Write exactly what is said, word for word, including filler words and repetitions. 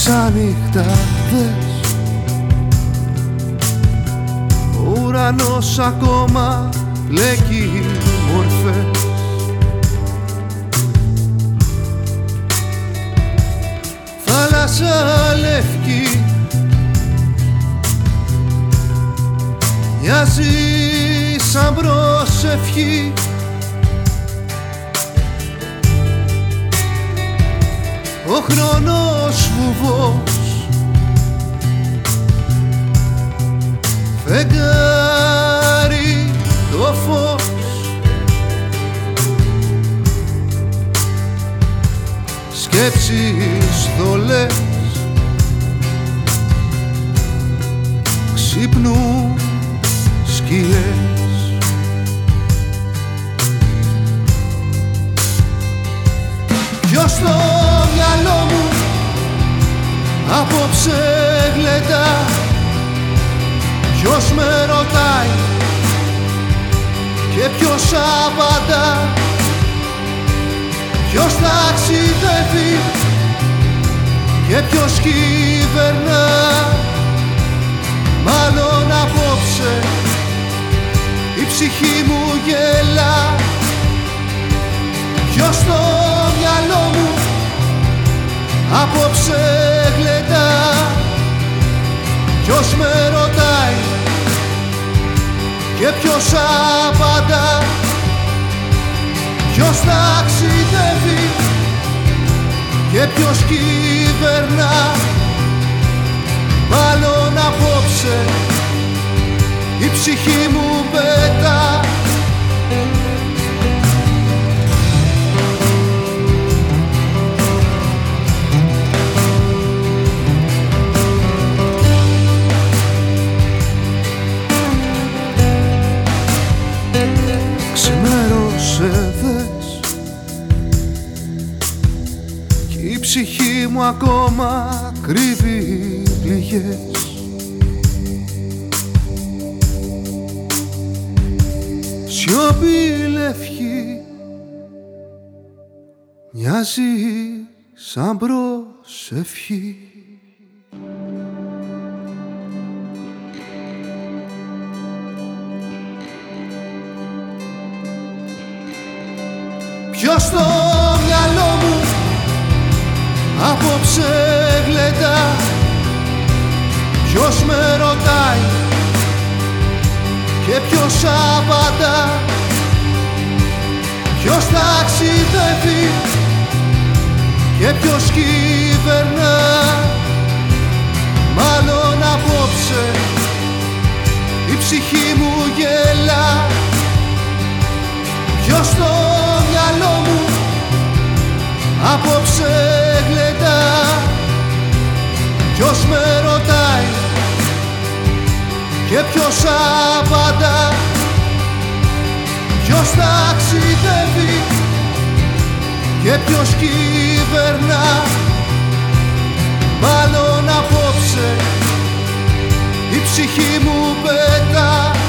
μεσάνυχταδες, ο ουρανός ακόμα λέγει μορφές. Θάλασσα λευκή μοιάζει σαν προσευχή, ο χρόνος βουβός, φεγγάρι το φως, σκέψεις θολές ξύπνου σκιές. Ποιος στο μυαλό μου απόψε γλεντά, ποιος με ρωτάει και ποιος απαντά, ποιος ταξιδεύει και ποιος κυβερνά, μάλλον απόψε η ψυχή μου γελά. Ποιος στο μυαλό μου απόψε γλεντά, ποιος με ρωτάει και ποιος απαντά, ποιος ταξιδεύει και ποιος κυβερνά, μάλλον απόψε η ψυχή μου πετά. Ξημέρωσε δες κι η ψυχή μου ακόμα κρύβει πληγές. Σιωπή λευκή μοιάζει σαν προσευχή. Ποιος στο μυαλό μου απόψε γλεντά, ποιος με ρωτάει και ποιος απαντά, ποιος ταξιδεύει και ποιος κυβερνά, μάλλον απόψε η ψυχή μου γελά. Ποιος στο μυαλό μου απόψε γλεντά, ποιος με ρωτάει και ποιος απαντά, ποιος ταξιδεύει και ποιος κυβερνά, μάλλον απόψε η ψυχή μου πετά.